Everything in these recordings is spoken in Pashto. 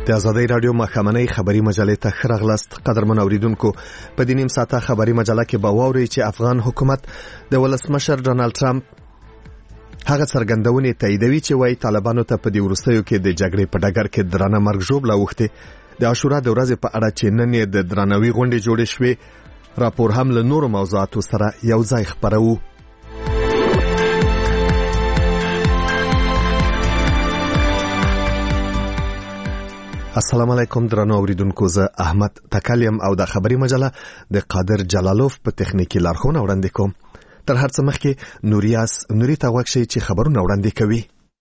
د آزادۍ رادیو ماښامنۍ خبري مجلې ته ښه راغلاست. قدرمن اوریدونکو، په دې نیم ساعته خبري مجله کې به واورئ چې افغان حکومت د ولسمشر ډانلډ ټرمپ هغه څرګندونې تاییدوي چې وايي طالبانو ته په دې وروستیو کې د جګړې په ډګر کې درانه مرګ ژوبله اوښتې. د عاشورا د ورځې په اړه چې نن یې د درناوي غونډې جوړې شوې، راپور هم له نورو موضوعاتو سره یو ځای خپروو. السلام علیکم درنو اوریدونکو، زه احمد تکلیم او د خبري مجله د قادر جلالوف په تخنیکی لارښوونه وړاندې کوم. تر هر څه مخکې نوري ته غوږ شئ چې خبرونه وړاندې کوي.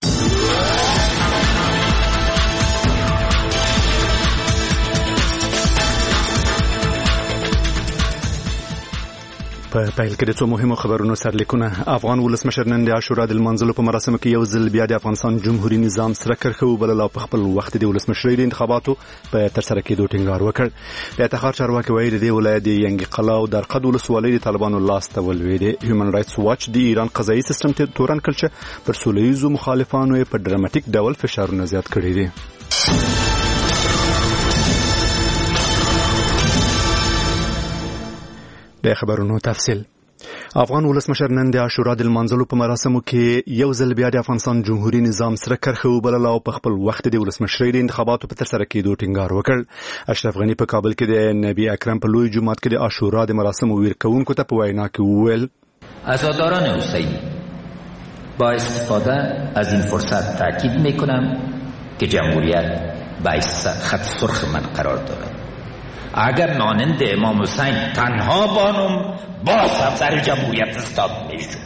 په پیل کې د څو مهمو خبرونو سرلیکونه. افغان ولسمشر نن د عاشورا د لمانځلو په مراسمو کې یو ځل بیا د افغانستان جمهوریت نظام سره کرښه وبلله او په خپل وخت د ولسمشرۍ د انتخاباتو په ترسره کېدو ټینګار وکړ. د تخار چارواکي وایي د دې ولایت د ینګي قلا او درقد ولسوالۍ د طالبانو لاس ته ولوېدې. هیومن رایټس واچ د ایران قضایي سیستم ته تورن کړ چې پر سولهییزو مخالفانو یې په ډراماتیک ډول فشارونه زیات کړي دي. د خبرونو تفصیل. افغان ولسمشر نن د عاشورا د لمانځلو په مراسمو کې یو ځل بیا د افغانستان جمهوریت نظام سره کرښه وبلله او په خپل وخت د ولسمشرۍ د انتخاباتو په ترسره کېدو ټینګار وکړ. اشرف غني په کابل کې د نبی اکرم په لوی جومات کې د عاشورا د مراسمو ویرکوونکو ته په وینا کې وویل: عزاداران حسین، با استفاده از این فرصت تاکید میکنم که جمهوریت با خط سرخ من قرار دارد. اگر مانند امام حسین تنها بانم باز افسر جمهوریت استاد میشد.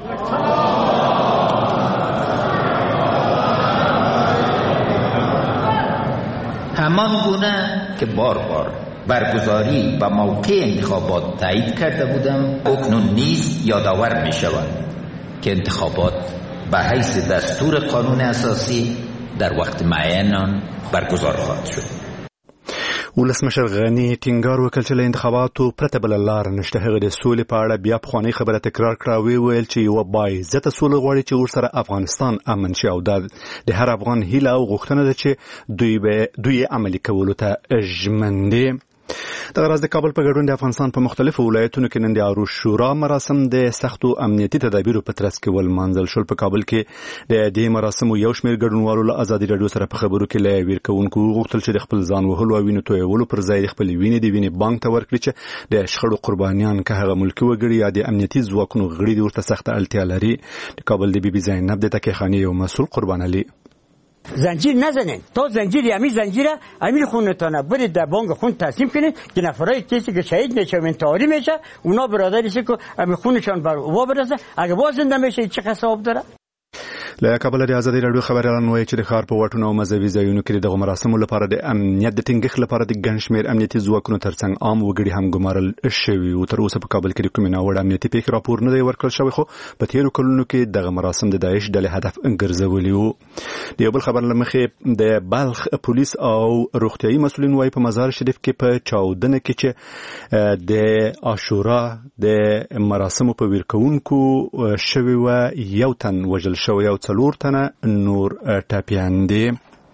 همان گونه که بار برگزاری و موقع انتخابات تایید کرده بودم، اکنون نیز یادآور می شود که انتخابات به حیث دستور قانون اساسی در وقت معین برگزار خواهد شد. ولسمشر غني ټینګار وکړ چې له انتخاباتو پرته بل لار نشته. هغه د سولې په اړه بیا پخوانۍ خبره تکرار کړه او ویل چې یو باعزته سوله غواړي چې ورسره افغانستان امن شي او د هر افغان هیله او غوښتنه ده چې دوی عملي کولو ته ژمن دي. د غرض د کابل په ګډون د افغانستان په مختلفو ولایتونو کې نن د عاشورا مراسم د سختو امنیتي تدابیرو په ترڅ کې ولمانځل شول. په کابل کې د دې مراسمو یو شمېر ګډونوالو له آزادي رادیو سره په خبرو کې له ویرکوونکو غوښتل چې د خپل ځان وهلو او وینو تویولو پر ځای د خپل وینې د وینې بانک ته ورکړي چې د شخړو قربانیان که هغه ملکي وګړي یا د امنیتي ځواکونو غړي دي ورته سخته اړتیا لري. د کابل د بي بي زینب د تکیخانې یو مسؤل قربان علي: زنجیر نزنین، تا زنجیر یمی زنجیره امیر خونتانه برید در بانک خون تسلیم کنید که نفرای کسی که شهید میشه و انتحاری میشه اونا برادریشه که امیر خونشان بر وا برسه، اگه باز زنده میشه چه حساب داره؟ له کابل د آزادۍ رادیو خبريالان وایي چې د ښار په واټونو او مذهبي ځایونو کې دغه مراسمو لپاره د امنیت د ټینګښت لپاره د ګڼ شمېر امنیتي ځواکونو ترڅنګ عام وګړي هم ګمارل شوي وو. تر اوسه په کابل کې د کومې ناوړه امنیتي پیښې راپور نه دی ورکړل شوی، خو په تېرو کلونو کې دغه مراسم د داعش ډلې هدف ګرځولي وو. د یو بل خبر له مخې د بلخ پولیس او روغتیايي مسؤلین وایي په مزار شریف کې په چاودنه کې چې د عاشورا د مراسمو په ویرکوونکو شوی و یو تن وژل شوی او 4 تنه نور ټاپیان دي.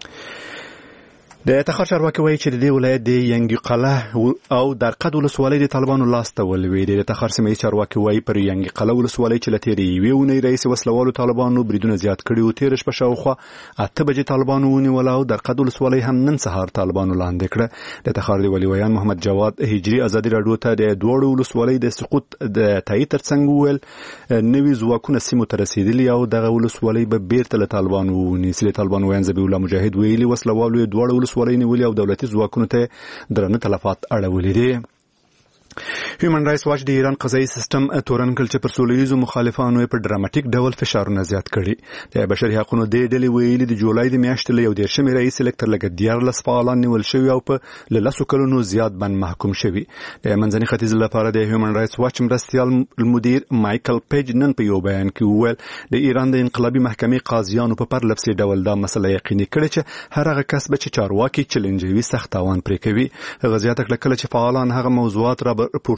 د تخار چارواکي وایي چې د دې ولایت د ینګي قلا او درقد ولسوالۍ د طالبانو لاس ته ولوېدې. د تخار سیمه ییز چارواکي وایي پر ینګي قلا ولسوالۍ چې له تېرې یوې اونۍ راهیسې وسلوالو طالبانو بریدونه زیات کړي وو. تېره شپه شاوخوا 8 بجې طالبانو ونیوله او درقد ولسوالۍ هم نن سهار طالبانو لاندې کړه. د تخار د ولي ویان محمد جواد هجري آزادي رادیو ته د دوړو ولسوالۍ د سقوط د تایید ترڅنګ وویل نوي ځواکونه سیمو ته رسېدلي او دغه ولسوالۍ به بیرته له طالبانو ونیسي. طالبانو ویان ذبیح الله مجاهد ویلي وسلوالو یې دوړو ولسوالۍ نیولې او دولتي ځواکونو ته درنه تلفات اړولې دي. هیومن رایټس واچ د ایران قضایي سیستم تورن کړ چې پر سولهییزو مخالفانو په ډراماتیک ډول فشارونه زیات کړي. د بشري حقوقو د ډلې ویلي د جولای د میاشتې له 11 رئیس الکتر لګ 14 فعالان نیول شوی او په 10 کلونو زیات باندې محکوم شوی. د منځني ختیځ لپاره د هیومن رایټس واچ مرستیال مدیر مایکل پیج نن په یو بیان کې وویل د ایران د انقلابي محکمې قاضیانو په پرلپسې ډول دا مسله یقیني کړي چې هر هغه کس به چې چارواکي چیلنجوي سخت تاوان پرې کوي. هغه زیاته کړه چې فعالان هغه موضوعات را پورته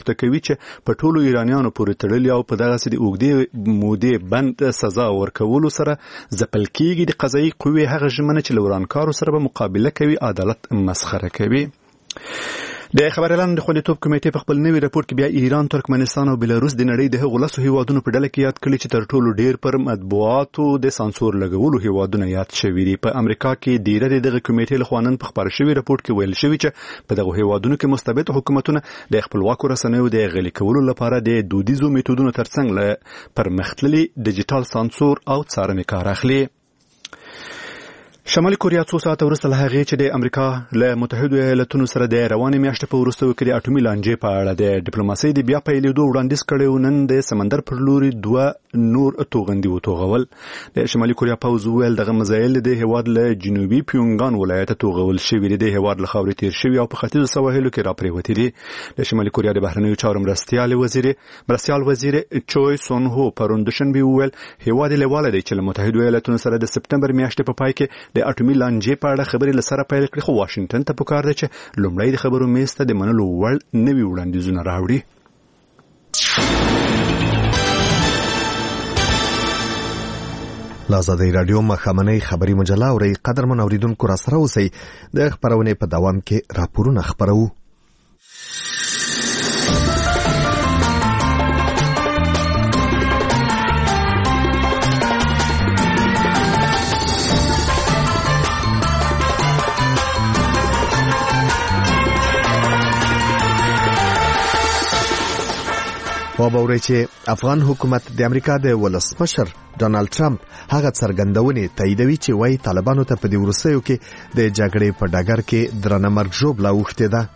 پورته کوي چې په ټولو ایرانیانو پورې تړلي او په دغسې د اوږدې مودې بند سزا ورکولو سره ځپل کیږي د قضایي قوې هغه ژمنه چې له ورانکارو سره به مقابله کوي عدالت مسخره کوي. د خبر اعلان د خوندیتوب کمیټې په خپل نوي راپور کې بیا ایران، ترکمنستان او بلاروس د نړۍ د هغو 10 هیوادونو په ډله کې یاد کړي چې تر ټولو ډیر پر مطبوعاتو د سانسور لګولو هیوادونه یاد شوي دي. په امریکا کې ډیره دغه کمیټې لخوا نن په خبر شوي راپور کې ویل شوي چې په دغه هیوادونو کې مستبد حکومتونه د خپلواکو رسنیو د غلي کولو لپاره د دودیزو میتودونو ترڅنګ له پرمختللي ډیجیټل سانسور او څارنې کار اخلي. شمالي کوریا څو ساعته وروسته له هغې چې د امریکا له متحدو ایالتونو سره د روانې میاشتې په وروستیو کې د اټومي لانجې په اړه د ډیپلوماسۍ د بیا پیلېدو وړاندیز کړی و. نن د سمندر پر لوري 2 نور توغندي وتوغول. د شمالي کوریا پوځ وویل دغه مزایل د هیواد له جنوبي پیونګان ولایت توغول شوي دي. د هیواد له خاورې تیر شوي او په ختیځو سواحلو کې راپرېوتي دي. د شمالي کوریا د بهرنیو چارو مرستیال وزیر چوی سون هو پرون دوشنبه وویل هیواد یې لیواله دی چې له متحدو ایالتونو سره د سپتمبر میاشتې په پای کې د اټومي لانجې په اړه خبرې له سره پیل کړي، خو واشنګټن ته پکار ده چې لومړی د خبرو میز ته د منلو وړ نوي وړاندیزونه راوړي. لازادی رادیو مخامنۍ خبری مجله اوري. قدرمن اوریدونکو را سره اوسئ. د خبرونې په دوام کې راپورونه خبرو. وبوري چې افغان حکومت د امریکا د ولسمشر ډونالد ټرمپ هغه څرګندونې تاییدوي چې وايي طالبانو ته په دې وروستیو کې د جګړې په ډګر کې درنه مرګ ژوبله اوښتې ده.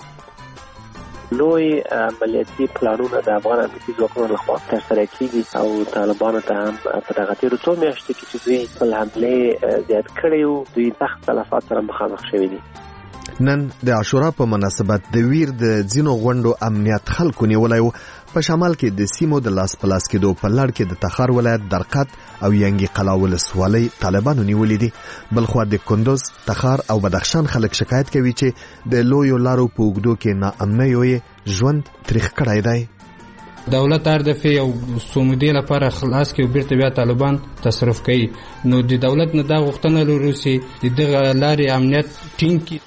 لوی عملیاتي پلانونه د افغان امنیتي ځواکونو لخوا ترسره کیږي او طالبانو ته هم په دغه تیرو څو میاشتو کې چې دوی خپل حملې زیات کړي وو دوی سخت تلفات سره مخامخ شوي دي. نن د عاشورا په مناسبت د ویر د ځینو غونډو امنیت خلکو نیولی و. په شمال کې د سیمو د لاس په لاس کېدو په لړ کې د تخار ولایت درقد او ینګي قلا ولسوالۍ طالبانو نیولې دي. بلخوا د کندوز، تخار او بدخشان خلک شکایت کوي چې د لویو لارو په اوږدو کې ناامنیو یې ژوند تریخ کړی دی. دولت هر دفعه یو سمودي لپاره خلاص کې بیرته بیا طالبان تصرف کوي. نو د دولت نه دا غوښتنه لري چې دغه لارې امنیت ټینګ کړي.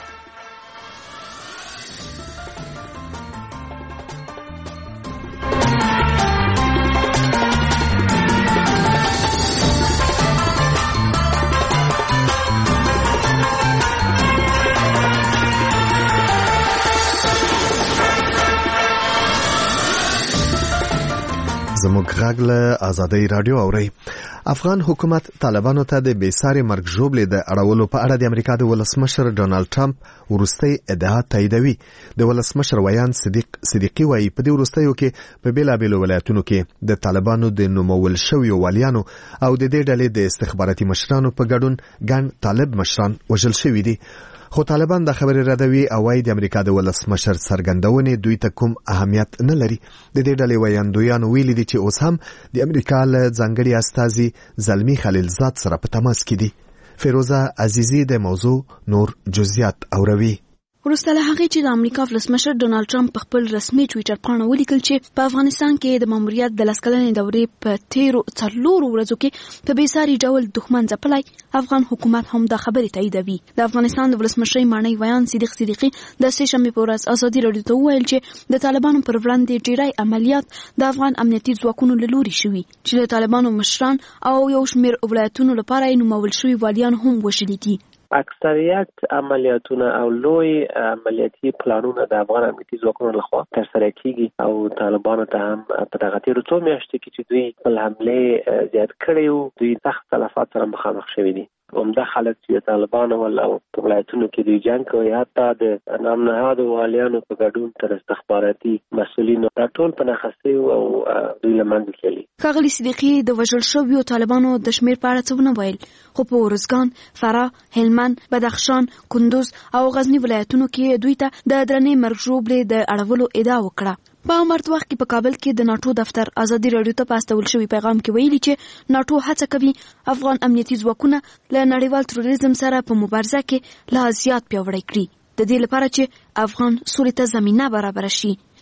زموږ غږ له آزادۍ رادیو اوري. افغان حکومت طالبانو ته د بیساري مرګ ژوبلې د اړولو په اړه د امریکا د ولسمشر ډونالد ټرمپ وروستۍ ادعا تاییدوي. د ولسمشر ویان صدیقي وایي په دې وروستیو کې په بیلابیلو ولایتونو کې د طالبانو د نومول شویو والیانو او د دې ډلې د استخباراتي مشرانو په ګډون ګڼ طالب مشران وژل شوي دي. خو طالبان د خبرې ردوي او وايي د امریکا د ولسمشر څرګندونې دوی ته کوم اهمیت نه لري. د دې ډلې ویاندویانو ویلي دي چې اوس هم د امریکا له ځانګړي استازي زلمي خلیلزاد سره په تماس کې دي. فیروزه عزیزی د موضوع نور جزئیات اوروي. وروسته له هغې چې د امریکا ولسمشر ډونالد ټرمپ په خپل رسمي ټویټر پاڼه ولیکل چې په افغانستان کې د ماموریت د 10 کلنې دورې په تیرو 4 ورځو کې په بیساري ډول دښمن ځپلی، افغان حکومت هم دا خبرې تاییدوي. د افغانستان د ولسمشر مانی ویان صدیقي د سه شنبې په ورځ ازادي راډیو ته وویل چې د طالبانو پر وړاندې ډیری عملیات د افغان امنیتي ځواکونو له لوري شوي چې د طالبانو مشران او یو شمېر ولایتونو لپاره یې نومول شوي والیان هم وژلي دي. اکثریت عملیاتونه او لوی عملیاتي پلانونه د افغان امنیتي ځواکونو لخوا ترسره کیږي او طالبانو ته هم په دغه تیرو څو میاشتو کې چې دوی خپل حملې زیات کړي وو دوی سخت تلفات سره مخامخ شوي دي. عمده خلک چې طالبانو ول او په ولایتونو کې دوی جنګ کوي، حتی د نامنهادو والیانو په ګډون تر استخباراتي مسؤلینو ټول په ناخستي او دوی له منځه تللي. ښاغلي صدیقي د وژل شویو طالبانو د شمېر په اړه څه ونه ویل، خو په ارزګان، فراه، هلمند، بدخشان، کندوز او غزني ولایتونو کې دوی ته د درنې مرګ ژوبلې د اړولو ادعا وکړه. په امرت وخت کې په کابل کې د ناټو دفتر ازادي راډیو ته پاستول شوی پیغام کې ویلي چې ناټو هڅه کوي افغان امنیتي ځواکونه له نړیوال تروریزم سره په مبارزه کې لا زیات پیاوړی کړي، د دې لپاره چې افغان سولې ته زمینه برابر شي.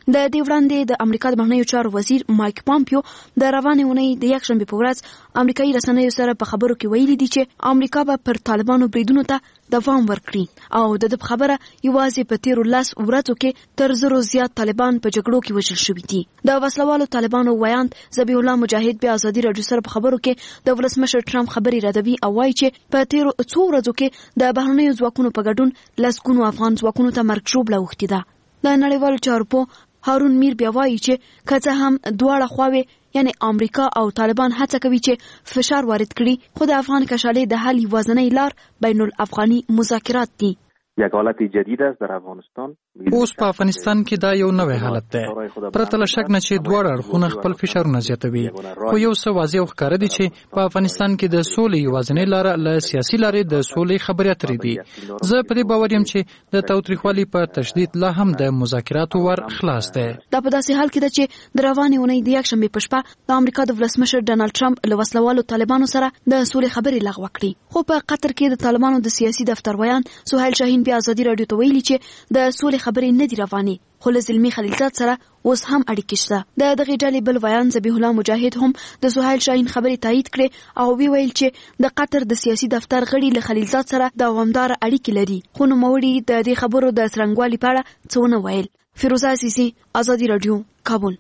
د دې وړاندې د امریکا د بهرنیو چارو وزیر مایک پامپیو د روانې اونۍ د یکشنبې په ورځ امریکایي رسنیو سره په خبرو کې ویلي دي چې امریکا به پر طالبانو بریدونو ته دوام ورکړي او د دې خبره یوازې په تیرو 10 ورځو کې تر 100 زیات طالبان په جګړو کې وژل شوي دي. د وسلوالو طالبانو ویاند ذبیح الله مجاهد بیا ازادي راډیو سره په خبرو کې د ولسمشر ټرمپ خبري ردوي او وایي چې په تیرو 2 ورځو کې د بهرنیو ځواکونو په ګډون لسګونو افغان ځواکونو ته مرګ ژوبله اوښتې ده. د نړیوالو چارو په هارون میر بیا وایي چې که څه هم دواړه خواوې یعنی امریکا او طالبان هڅه کوي چې فشار وارد کړي، خو د افغان کشالې د حل یوازینۍ لار بین الافغاني مذاکرات دي. یک حالت جدید است در افغانستان. اوس په افغانستان کې دا یو نوی حالت دی. پرته له شک نه چې دواړه اړخونه خپل فشارونه زیاتوي، خو یو څه واضح او ښکاره دي چې په افغانستان کې د سولې یوازینۍ لاره له سیاسي لارې د سولې خبرې اترې دي. زه په دې باور یم چې د تاوتریخوالي په تشدید لا هم د مذاکراتو ور خلاص دی. دا په داسې حال کې ده چې د روانې اونۍ د یکشنبې په شپه د امریکا د ولسمشر ډانلډ ټرمپ له وسلوالو طالبانو سره د سولې خبرې لغوه کړې، خو په قطر کې د طالبانو د سیاسي دفتر ویان سهیل شاهین بیا ازادي راډیو ته ویلي چې د سولې خبرې نه دي روانې، خو له زلمي خلیلزاد سره اوس هم اړیکې شته. د دغې ډلې بل ویان ذبیح الله مجاهد هم د سهیل شاهین خبرې تایید کړې او ویل چې د قطر د سیاسي دفتر غړي له خلیلزاد سره دوامدار اړیکې لري، خو نوموړي د دې خبرو د څرنګوالي په اړه څه ونه ویل. فیروزه عزیزي، ازادي راډیو، کابل.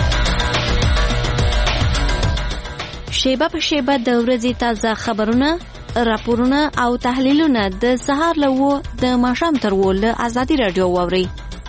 شیبه په شیبه د ورځې تازه خبرونه، راپورونه او تحلیلونه د سهار له 9 د ماښام تر 10 له ازادي راډیو واورئ.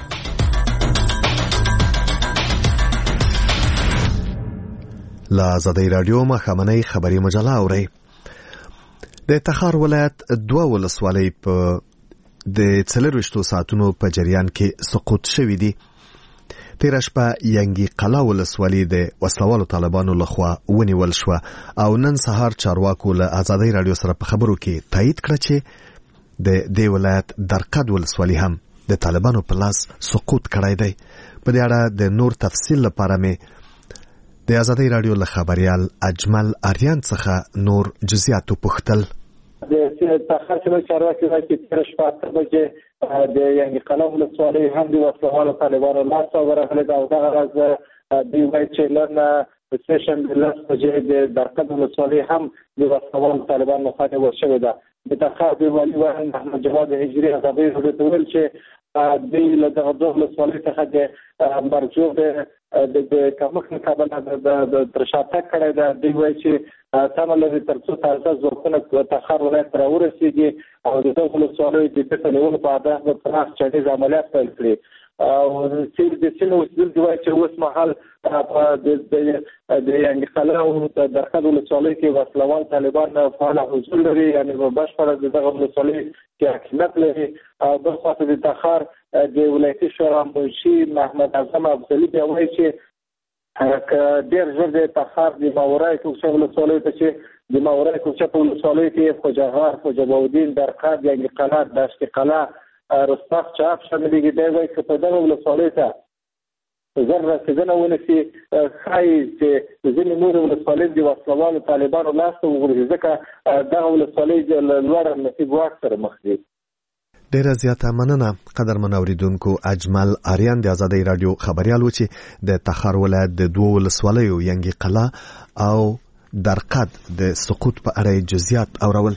له ازادي راډیو ماښامنۍ خبري مجله اورئ. د تخار ولایت 2 ولسوالۍ په د 24 ساعتونو په جریان کې سقوط شوي دي. تیر شپه ینګي قلا ولسوالۍ د وسلوالو طالبانو لخوا ونیول شو او نن سهار چارواکو له ازادي راډیو سره په خبرو کې تایید کړ چې د دې ولایت درقد ولسوالۍ هم د طالبانو په لاس سقوط کړی دی. په دې اړه د نور تفصیل لپاره مې د ازادي راډیو له خبريال اجمل اریان څخه نور جزئیات وپوښتل. د تخار چې چارواکي وايي چې تیر شپه 8 بجې د ینګي قلا ولسوالۍ هم د وسلوالو طالبانو لاس ورغلې او دغه راز دوی وايي چې لرنه سټیشن د 10 بجې د درقد ولسوالۍ هم د وسلوالو طالبانو لخوا نیول شوې ده. د تخار د والي وحید محمد جواد هجري ازادي راډیو ته ویل چې دوی له دغه دوه ولسوالۍ څخه د مرجوب د کمښت مقابله د ترشاتک کړی ده. دوی وايي چې سمه لري تر څو تازه ځواکونه تخار ولایت ته راورسېږي او د دغه ولسوالیو د بیرته نیولو په هدف به پراخ چټیز عملیات پیل کړي. او د سیمې اوسېدونکي وایي چې اوس مهال د ینګي قلا او د درقد ولسوالۍ کې وسلوال طالبان فعال حضور لري، یعنې په بشپړه د دغه ولسوالۍ کې حاکمیت لري. او بل خواته د تخار د ولایتي شورا منشي محمد اعظم افضلي بیا وایي چې ډېر ژر د تخار د ماورای کوڅه ولسوالۍ ته چې د ماورای کوڅه په ولسوالۍ کې خوجهار، خوجبودین، درقد، ینګي قلا، دشت قلا، رستاق چاپ شاملېږي. دی وایي که په دغه ولسوالۍ ته زر رسېدنه ونسي ښایي چې ځینې نورې ولسوالۍ د وسلوالو طالبانو لاس ته وغورځي، ځکه دغه ولسوالۍ له لوړ نصیب واک سره مخ دي. ډیره زیاته مننه قدرمن اوریدونکو. اجمل اریان د ازادي راډیو خبريال و چې د تخار ولایت د 2 ولسوالیو ینګي قلا او درقد د سقوط په اړه جزئیات اورول.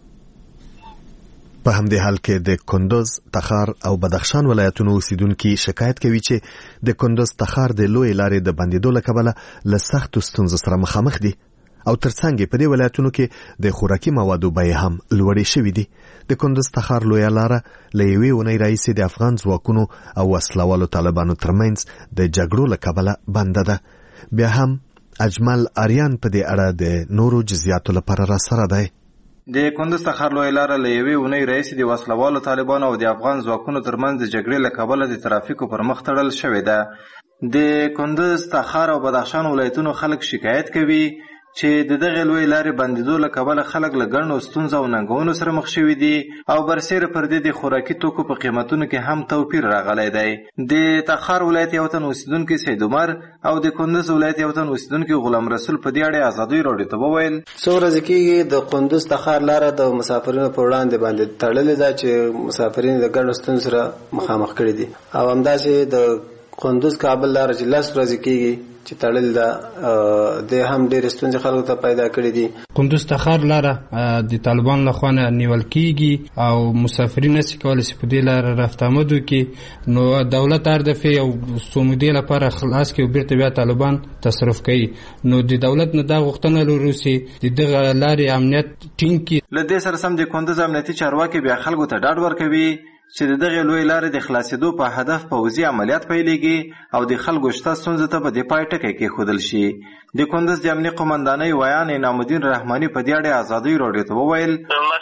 په همدې حال کې د کندوز، تخار او بدخشان ولایتونو اوسیدونکو شکایت کوي چې د کندوز تخار د لوی لارې د بندیدو له کبله له سختو ستونزو سره مخامخ دي او ترڅنګ په دې ولایتونو کې د خوراکي موادو بیې هم لوړې شوې دي. د کندوز تخار لوی لاره له یوې اونۍ راهیسې د افغان ځواکونو او وسلوالو طالبانو ترمنځ د جګړو له کبله بنده ده. بیا هم اجمل اریان په دې اړه د نورو جزئیاتو لپاره را سره دی. د کندوز تخار لوی لاره له یوې اونۍ راهیسې د وسلوالو طالبانو او د افغان ځواکونو ترمنځ د جګړې له کبله د ترافیکو پر مخ تړل شوې ده. د کندوز، تخار او بدخشان ولایتونو خلک شکایت کوي چې د دغه لوی لارې بندیدو له کبله خلک له ګڼو ستونزو او ننګونو سره مخ شوي دي او برسیره پر دې د خوراکي توکو په قیمتونو کې هم توپیر راغلی دی. د تخار ولایت یو تن اوسیدونکی سید عمر او د کندوز ولایت یو تن اوسیدونکی غلام رسول په دې اړه ازادي راډیو ته وویل څو ورځې کېږي د کندوز تخار لاره د مسافرینو په وړاندې باندې تړلې ده چې مسافرین د ګڼو ستونزو سره مخامخ کړي دي او همداسې د قندوز کابل لار چې لاس ورځې کېږي چې تړل ده د هم ډېر ستونزې خلکو ته پیدا کړې دي. قندوز تخار لاره د طالبان لخوا نیول کېږي او مسافرین نشي کولی چې په دې لاره رفت آمد وکړي. نو دولت هر دفعه یو څو مودې لپاره خلاص کړي او بیرته بیا طالبان تصرف کوي. نو د دولت نه دا غوښتنه لرو چې د دغه لارې امنیت ټینګ کړي. له دې سره سم د کندوز امنیتي چارواکي بیا خلکو ته ډاډ ورکوي چې دغه لوی لارې د خلاصېدو په هدف پوځي عملیات پیلېږي او د خلکو شته ستونزو ته به د پای ټکی کېښودل شي. د کندوز د امنیت قمندانۍ ویان انعام الدین رحمانی په دې اړه ازادۍ راډیو ته وویل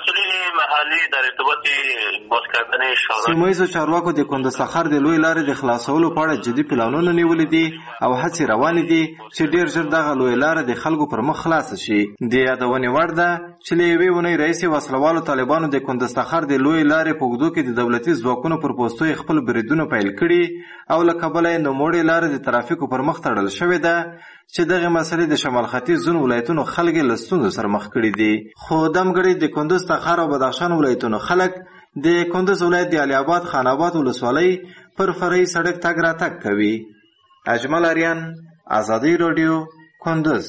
سیمه ییزو چارواکو د کندوز تخار د لوی لارې د خلاصولو په اړه جدي پلانونه نیولي دي او هڅې روانې دي چې ډېر ژر دغه لوی لاره د خلکو پر مخ خلاصه شي. د یادونې وړ ده چې له یوې اونۍ راهیسې وسلوالو طالبانو د کندوز تخار د لوی لارې په اوږدو کې د دولتي ځواکونو پر پوستو خپل بریدونه پیل کړي او له کبله یې نوموړې لارې د ترافیکو پر مخ تړل شوې ده چې دغه مسلې د شمال ختیځ ځینو ولایتونو خلک له ستونزو سره مخ کړي دي. خو دمګړي د کندوز تخار او بدخشان ولایتونو خلک د کندوز ولایت د علي آباد خان آباد ولسوالۍ پر فرعي سړک تګ راتګ کوي. اجمل اریان، ازادي راډیو، کندوز.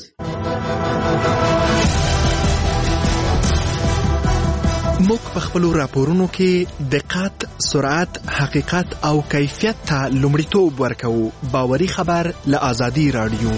موږ په خپلو راپورونو کې دقت، سرعت، حقیقت او کیفیت ته لومړیتوب ورکوو. باوري خبر له ازادي راډیو.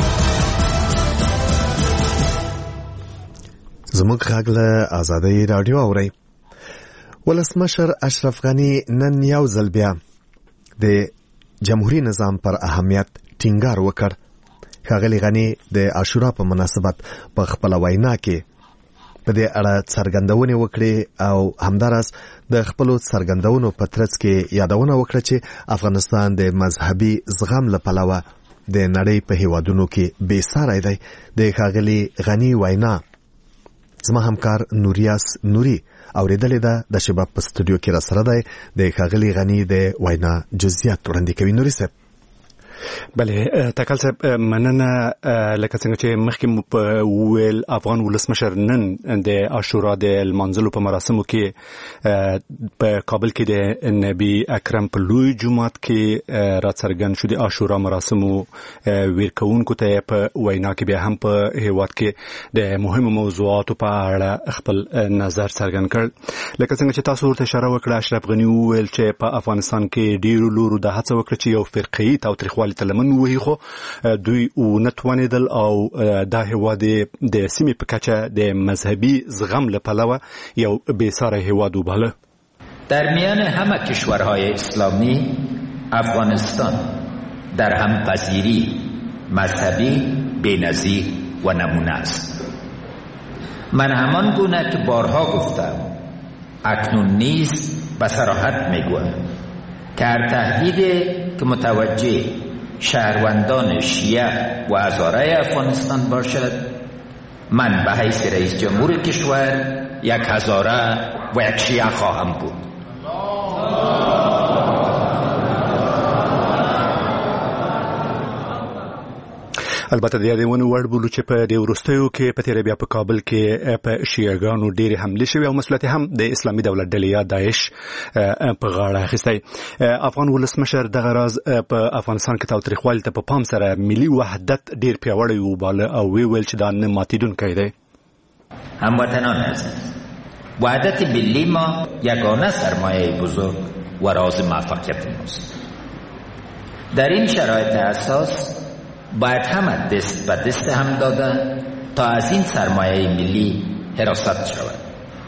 زموږ غږ له ازادي راډیو اورئ. ولسمشر اشرف غني نن یو ځل بیا د جمهوریت نظام پر اهمیت ټینګار وکړ. ښاغلي غني د عاشورا په مناسبت په خپل وینا کې په دې اړه څرګندونې وکړې او همداراز د خپلو څرګندونو په ترڅ کې یادونه وکړه چې افغانستان د مذهبي زغم له پلوه د نړۍ په هیوادونو کې بې ساری دی. د ښاغلي غني وینا زما همکار نوریاس نوري اوریدلې ده. د شباب په استودیو کې را سره دی. د ښاغلي غني د وینا جزئیات وړاندې کوي. نوري صاحب. بله تکل صاحب مننه. لکه څنګه چې مخکې په ویل افغان ولسمشر نن د عاشورا د لمانځلو په مراسمو کې په کابل کې د نبی اکرم په لوی جومات کې راڅرګند شو. د عاشورا مراسمو ویرکوونکو ته په وینا کې بیا هم په هیواد کې د مهمو موضوعاتو په اړه خپل نظر څرګند کړ. لکه څنګه چې تاسو ورته اشاره وکړه، اشرف غني وویل چې په افغانستان کې ډیرو لورو د هڅه وکړه چې یو فرقه‌ایي تاوتریخوالي تلمن وهي، خو دوی ونتوانېدل او دا هیواد د سیمې په کچه د مذهبي زغم له پلوه یو بېساری هیواد وباله. در میان همه کشورهای اسلامی افغانستان در همپذیری مذهبی بی‌نظیر و نمونه است. من همان گونه که بارها گفتم اکنون نیز به صراحت میگویم که هر تهدیدی که متوجه شهروندان شیعه و هزاره افغانستان باشد، من به حیث رئیس جمهور کشور یک هزاره و یک شیعه خواهم بود. البته د یادونې وړ بولو چې په دې وروستیو کې په تیره بیا په کابل کې په شیعهګانو ډېرې حملې شوې او مسلط هم د اسلامي دولت ډلې یا داعش په غاړه اخیستی. افغان ولسمشر دغه راز په افغانستان کې تاوتریخوالي ته په پام سره ملي وحدت ډېر پیاوړی وباله او ویل چې دا نه ماتېدونکی دی. هموطنان عزیز، وحدت ملی ما یگانه سرمایه بزرگ و راز موفقیت ماست. در این شرایط اساس باید همه دست به دست هم داده تا از این سرمایه ملی حراست شود.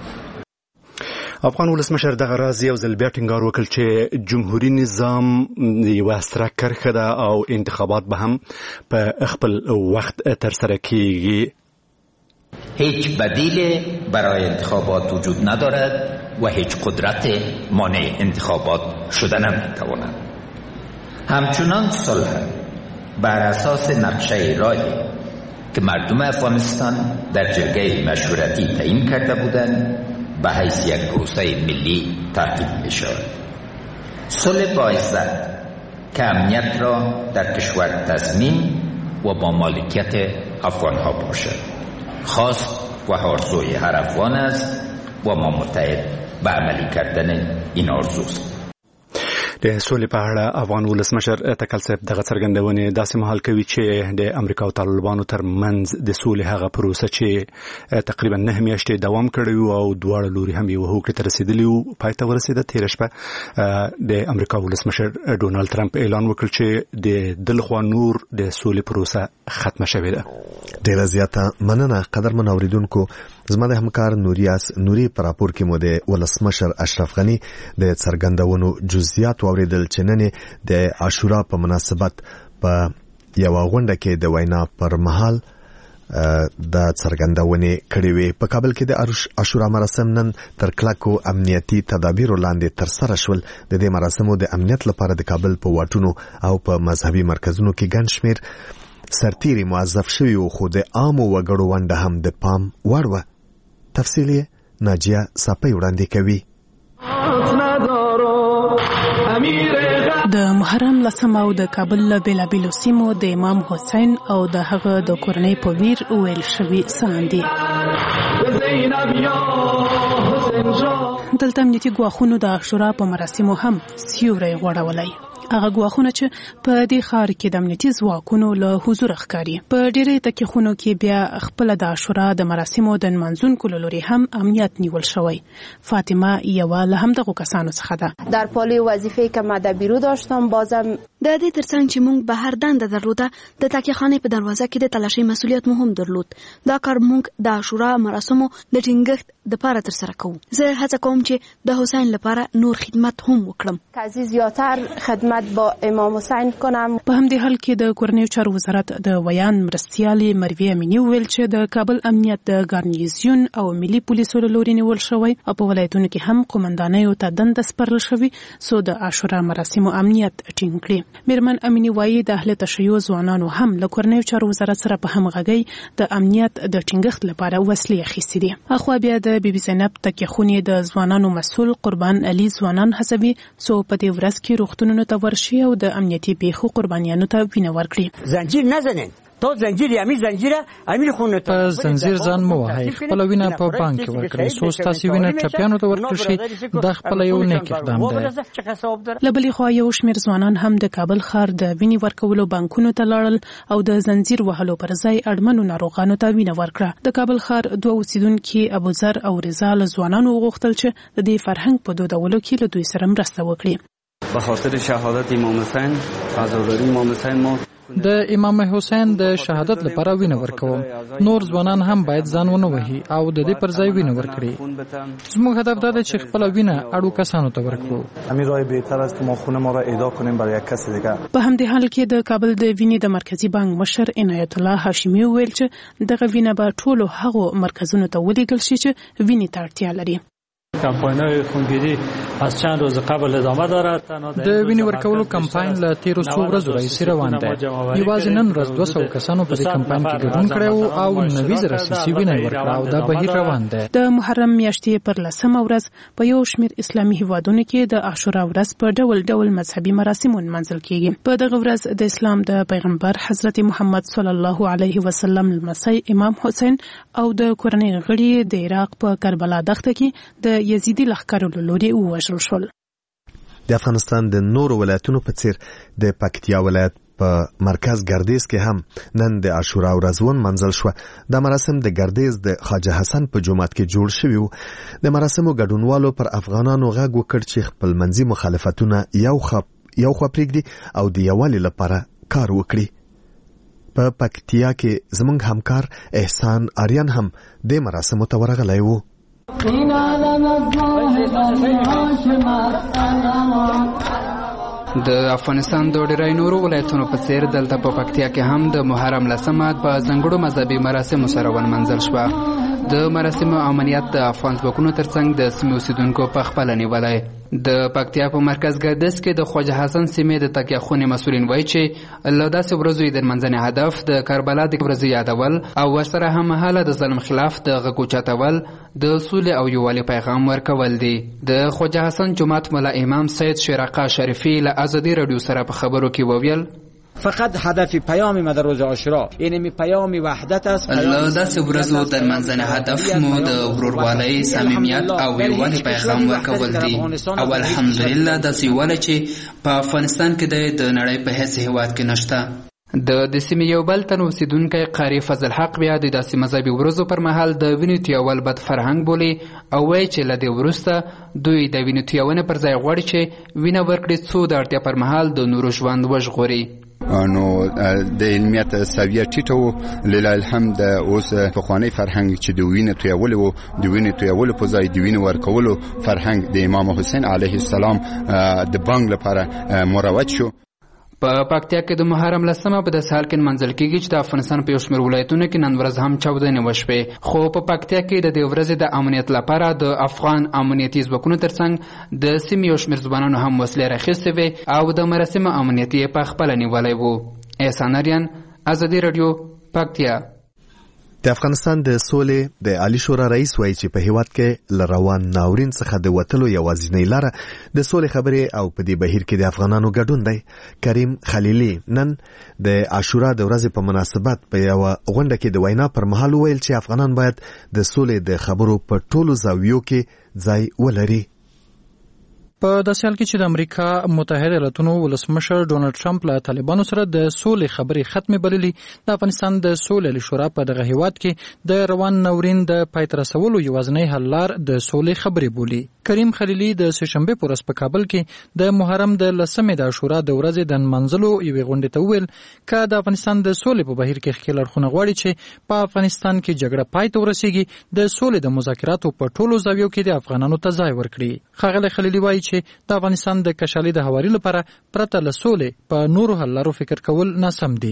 افغان ولسمشر دغه راز یو ځل بیا ټینګار وکړ چې جمهوریت نظام یوه ستره کرښه ده او انتخابات به هم په خپل وخت ترسره کیږي. هیچ بدیل برای انتخابات وجود ندارد و هیچ قدرت مانع انتخابات شدن نمیتواند. همچنان صلح بر اساس نقشه راهی که مردم افغانستان در جرگه مشورتی تعیین کرده بودند به حیث یک پروسه ملی تحقیق می شود. صلح باعثت که امنیت را در کشور تضمین و با مالکیت افغان ها باشد. خواست و آرزوی هر افغان است و ما متحد به عملی کردن این آرزوست. د سولې په اړه افغان ولسمشر اتکل صاحب دغه څرګندونې داسې مهال کوي چې د امریکا او طالبانو ترمنځ د سولې هغه پروسه چې تقریبا 9 میاشتې دوام کړی او دواړه لوري هم یو هوکړې ته رسیدلي او پای ته ورسېده. تېره شپه د امریکا ولسمشر ډونالد ټرمپ اعلان وکړ چې د دلخوا نور د سولې پروسه ختمه شوې ده. ډېره زیاته مننه قدرمن اوریدونکو. زما د همکار نوري پر راپور کې مو د ولسمشر اشرف غنی د څرګندونو جزئیات اوریدل چې نن د عاشورا په مناسبت په یو غونډه کې د وینا پر مهال د څرګندونې کړې وي. په کابل کې د عاشورا مراسم نن تر کلکو امنیتي تدابیر لاندې تر سره شول. د دې مراسمو د امنیت لپاره د کابل په واټونو او په مذهبي مرکزونو کې ګڼ شمېر سرتیري موظف شوي وو، خو د عامو وګړو ونډه هم د پام وړ وه. تفصیل یې ناجیه صافی وړاندې کوي. د محرم لسم او د کابل له بیلابیلو سیمو د امام حسین او د هغه د کورنۍ په ویر ویل شوي ساندي. دلته امنیتي ګواښونو د عاشورا په مراسمو هم سیوری غوړولی. هغه ګواښونه چې په دې ښار کې د امنیتي ځواکونو له حضور ښکاري. په ډېرې تکیخونو کې بیا خپله د عاشورا د مراسمو د نمانځونکو له لوري هم امنیت نیول شوی. فاطمه یوه له همدغو کسانو څخه ده. در پالی وظیفه که مدبیرو داشتم بازم د دې ترڅنګ چې موږ بهر دنده درلوده د تکیخانې په دروازه کې د تلاشۍ مسولیت مو هم درلود. دا کار موږ د عاشورا مراسمو د ټینګښت دپاره ترسره کوو. زه هڅه کوم چې د حسین لپاره نور خدمت هم وکړم. که زیاتر خدمت با امام حسین کنم. په همدې حال کې د کورنیو چارو وزارت د ویان مرستیالې مروې امینی وویل چې د کابل امنیت د ګارنیزیون او ملي پولیسو له لوري نیول شوی او په ولایتونو کې هم قومندانیو ته دنده سپارل شوې څو د عاشورا مراسمو امنیت ټینګ کړي. میرمن امینی وایي د اهل تشیع ځوانانو هم له کورنیو چارو وزارت سره په همغږۍ د امنیت د ټینګښت لپاره وسلې اخیستې دي. اخوا بیا د بی بی زینب تکیخونې د ځوانانو مسؤل قربان علي ځوانان هڅوي څو په دې ورځ کې روغتونونو ته ورشي او د امنیتي پیښو قربانیانو ته وینه ورکړي. زنجیر نزنین تو زنجیر یامي زنجیره امیر خونه ته زنجیر ځان مو وهي. خپل وینه په بانک کې ورکړئ. څو ستاسو وینه چپیانو ته ورکړئ شي. د خپل یو نیک اقدام دی. له بلې خوا یو شمېر ځوانان هم د کابل ښار د وینې ورکولو بانکونو ته لاړل او د زنجیر وهلو پر ځای اړمنو ناروغانو ته وینه ورکړه. د کابل ښار 2 اوسیدونکي ابوذر او رضا له ځوانانو وغوښتل چې د دې فرهنګ په دودولو کې له دوی سره مرسته وکړي. به خاطر شهادت امام حسین فضلالله امام حسین ما د امام حسین د شهادت لپاره وینه ورکوم. نور ځوانان هم باید ځان ونه وهي او د دې پر ځای وینه ورکړي. زموږ هدف دا دی چې خپل وینه اړو کسانو ته ورکړو. همین راه بهتر است ما خون ما را اهدا کنیم برای یک کس دیگه. په همدې حال کې د کابل د وینې د مرکزی بانک مشر عنایت الله هاشمی ویل چې دغه وینه به ټولو هغو مرکزونو ته ولېږل شي چې وینې ته اړتیا لري. کمپاین‌های خونگیری از چند روز قبل ادامه دارد. د وینې ورکولو کمپاین له 13 ورځو راهیسې روان دی. یوازې نن ورځ 200 کسانو په دې کمپاین کې ګډون کړی او 90 سیسي وینه ورکړه او دا بهیر روان دی. د محرم میاشتې پر 10مه ورځ په یو شمېر اسلامي هیوادونو کې د عاشورا ورځ په ډول ډول مذهبي مراسمو نمانځل کېږي. په دغه ورځ د اسلام د پیغمبر حضرت محمد صلی الله علیه وسلم لمسی امام حسین او د کورنۍ غړي د عراق په کربلا دښته کې د یزیدي لښکرو له لوري ووژل شول. د افغانستان د نورو ولایتونو په څیر د پکتیا ولایت په مرکز ګردیز کې هم نن د عاشورا ورځ منځل شو. د مراسم د ګردیز د خواجه حسن په جومات کې جوړ شوی و. د مراسمو ګډونوالو پر افغانانو غږ وکړ چې خپل منځي مخالفتونه یو خوا پرېږدي او د یووالي لپاره کار وکړي. په پکتیا کې زموږ همکار احسان آریان هم د مراسمو ته ورغلی و. د افغانستان د ډېری نورو ولایتونو په څیر دلته په پکتیا کې هم د محرم لسمه په ځانګړو مذهبي مراسمو سره ونمانځل شوه. د مراسمو امنیت د افغان ځواکونو ترڅنګ د سیمې اوسیدونکو په خپله نیولی. د پکتیا په مرکز ګردیز کې د خواجه حسن سیمې د تکیه خونې مسؤلین وایي چې له داسې ورځو د نمانځنې هدف د کربلا د ورځې یادول او ورسره هممهاله د ظلم خلاف د غږ اوچتول د سولې او یووالي پیغام ورکول دي. د خواجه حسن جومات ملا امام سید شیرقه شریفي له ازادي راډیو سره په خبرو کې وویل فقط هدف پیام ما در روز عاشورا اینمی پیام وحدت است. الله داسې ورځو د منځنه هدف مو د ورورولۍ، صمیمیت او یووالي پیغام ورکول دي. او الحمدلله داسې یووالی چې په افغانستان کې د نړۍ په هیڅ هیواد کې نشته. د سیمې یو بل تن اوسیدونکی قاری فضل حق بیا د داسې مذهبي ورځو پر مهال د وینې تویول بد فرهنګ بولي او وایي چې له دې وروسته دوی د وینې تویونې پر ځای غواړي چې وینه ورکړي څو د اړتیا پر مهال د نورو ژوند وژغوري. نو د علمیت سویه ټیټه وو، لله الحمد. اوس پخوانی فرهنګ چې د وینې تویول وو، د وینې تویولو په ځای د وینې ورکولو فرهنګ د امام حسین علیه السلام د بانګ لپاره مروج شو. په پکتیا کې د محرم لسمه په داسې حال کې منځل کېږي چې د افغانستان په یو شمېر ولایتونو کې نن ورځ هم چاودنې وشوې، خو په پکتیا کې د دې ورځې د امنیت لپاره د افغان امنیتي ځواکونو ترڅنګ د سیمې یو شمېر ځوانانو هم وسلې راخیستې وې او د مراسمو امنیت یې په خپله نیولی و. احسان اریان، ازادي راډیو، پکتیا. د افغانستان د سولې د عالی شورا رئیس وایي چې په هیواد کې له روان ناورین څخه د وتلو یوازینۍ لاره د سولې خبرې او په دې بهیر کې د افغانانو ګډون دی. کریم خلیلي نن د عاشورا د ورځې په مناسبت په یوه غونډه کې د وینا پر مهال وویل چې افغانان باید د سولې د خبرو په ټولو زاویو کې ځای ولري. په داسې حال کې چې د امریکا متحده ایالاتونو ولسمشر ډونالد ټرمپ له طالبانو سره د سولې خبرې ختمې بللي، د افغانستان د سولې عالی شورا په دغه هیواد کې د روان ناورین د پای ته رسولو یوازینۍ حل لار د سولې خبرې بولي. کریم خلیلي د سهشنبې په ورځ په کابل کې د محرم د لسمې د عاشورا د ورځې د نمانځلو یوې غونډې ته وویل که د افغانستان د سولې په بهیر کې ښکېل اړخونه غواړي چې په افغانستان کې جګړه پای ته ورسیږي، د سولې د مذاکراتو په ټولو زاویو کې د افغانانو ته ځای ورکړي. ښاغلی خلیلي وایي چې د افغانستان د کشالي د هواري لپاره پرته له سولې په نورو حل لارو فکر کول ناسم دي.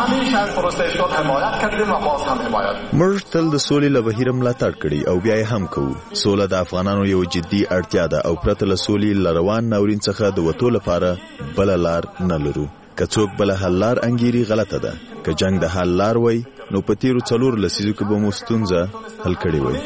موږ تل د سولې له بهیره ملاتړ کړی او بیا یې هم کوو. سوله د افغانانو یو جدي اړتیا ده او پرته له سولې له روان ناورین څخه د وتو لپاره بل لار نه لرو. که څوک بل حل لار انګیري غلطه ده. که جنگ د حل لار وای نو په تیرو 4 لسیزو کې به مو ستونزه حل کړې وای.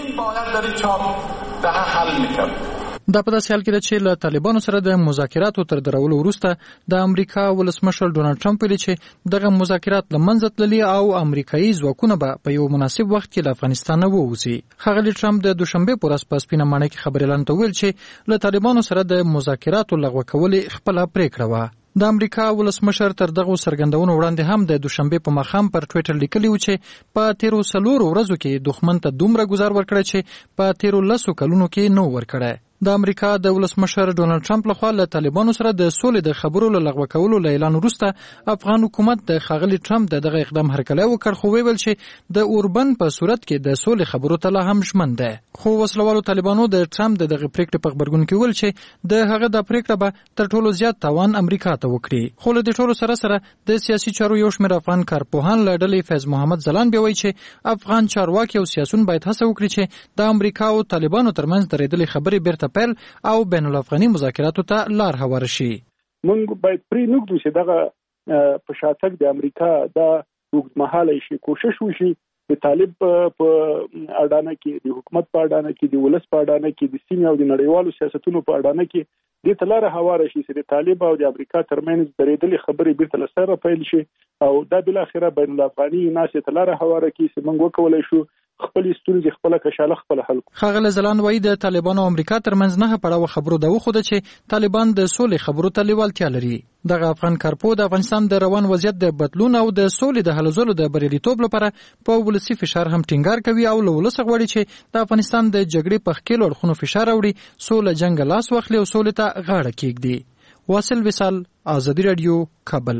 دا په داسې حال کې ده چې له طالبانو سره د مذاکراتو تر درولو وروسته د امریکا ولسمشر ډونالد ټرمپ ویلي چې دغه مذاکرات له منځه تللي او امریکایي ځواکونه به په یو مناسب وخت کې له افغانستان نه ووځي. ښاغلي ټرمپ د دوشنبې په ورځ په سپینه ماڼۍ کې خبري اعلان ته وویل چې له طالبانو سره د مذاکراتو لغوه کول خپله پریکړه وه. د امریکا ولسمشر تر دغه سرګندونو وړاندې هم د دوشنبې په ماښام پر ټویټر لیکلی و چې په تیرو 4 ورځو کې دښمن ته دومره ګزار ورکړی چې په تیرو 10 کلونو کې نو ورکړی. د امریکا د ولسمشر ډونالد ټرمپ لخوا له طالبانو سره د سولې د خبرو له لغوه کولو له اعلان وروسته افغان حکومت د ښاغلي ټرمپ د دغه اقدام هرکلی وکړ، خو ویل چې د اوربن په صورت کې د سولې خبرو ته لا هم ژمن ده. خو وسلوالو طالبانو د ټرمپ د دغه پریکړې په خبرګون کې ویل چې د هغه د پریکړه به تر ټولو زیات تاوان امریکا ته وکړي. خو له دې ټولو سره د سیاسي چارو یو شمېر افغان کارپوهان له ډلې فیض محمد ځلان بیا وایي چې افغان چارواکي او سیاسون باید هڅه وکړي چې د امریکا او طالبانو ترمنځ درېدلې خبرې بیرته پیل او بین الافغاني مذاکراتو ته لار هواره شي. موږ باید پرې نږدو چې دغه په شاتګ د امریکا دا اوږدمهاله شي کوشش وشي د طالب په اډانه کې، د حکومت په اډانه کې، د ولس په اډانه کې، د سیمې او د نړیوالو سیاستونو په اډانه کې دې ته لاره هواره شي چې د طالب او د امریکا ترمنځ درېدلې خبرې بیرته له سره پیل شي او دا بالاخره بین الافغاني ناسې ته لاره هواره کړي چې موږ وکولای شو خپل ستونزې خپل کشاله خپل حل. ښاغلی ځلان وایي د طالبانو او امریکا ترمنځ نه پړاوه خبرو دا وښوده چې طالبان د سولې خبرو ته لیوالتیا لري. دغه افغان کارپو د افغانستان د روان وضعیت د بدلون او د سولې د هلو ځلو د بریالیتوب لپاره په ولسي فشار هم ټینګار کوي او له ولسه غواړي چې د افغانستان د جګړې په ښکېلو اړخونو فشار راوړي، سوله جنګ لاس واخلي او سولې ته غاړه کېږدي. واصل وصال، ازادي راډیو، کابل.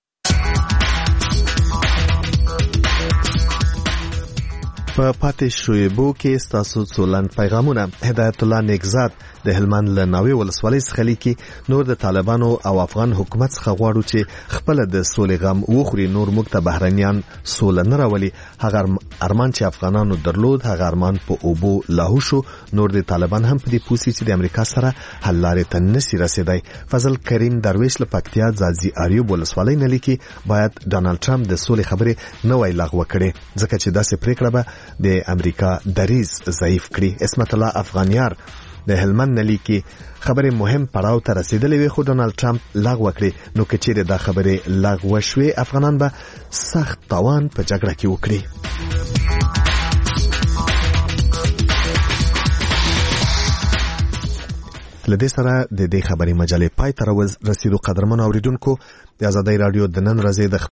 په پاتې شویبو کې ستاسو څولن پیغامونه. هدایت الله نیکزاد د هلمند له ناوې ولسوالۍ څخه لیکي نور د طالبانو او افغان حکومت څخه غواړو چې خپل د سولې غم وخوري، نور موږ ته بهرنیان سوله نه راولي. هغه ارمان چې افغانانو درلود هغه ارمان په اوبو لاهو شو. نور د طالبان هم په دې پوسی چې د امریکا سره حل لارې ته نشي رسیدای. فضل کریم درویش له پکتیا ځاځي اریوب ولسوالۍ نه لیکي باید ډونالد ټرمپ د سولې خبرې نه وای لغوه کړي ځکه چې داسې پریکړه به د امریکا دریز ضعیف کړي. اسمت الله افغانیار د هلمند نلی کې خبره مهم پړاو ته رسیدلې وي، خو ډونالد ټرمپ لغوه کړې. نو که چیرې دا خبره لغوه شوې، افغانان به سخت تاوان په جګړه کې وکړي. لدې سره د دې خبري مجلې پای ته رسیدو. قدرمن اوریدونکو، د آزادۍ رادیو د نن ورځې د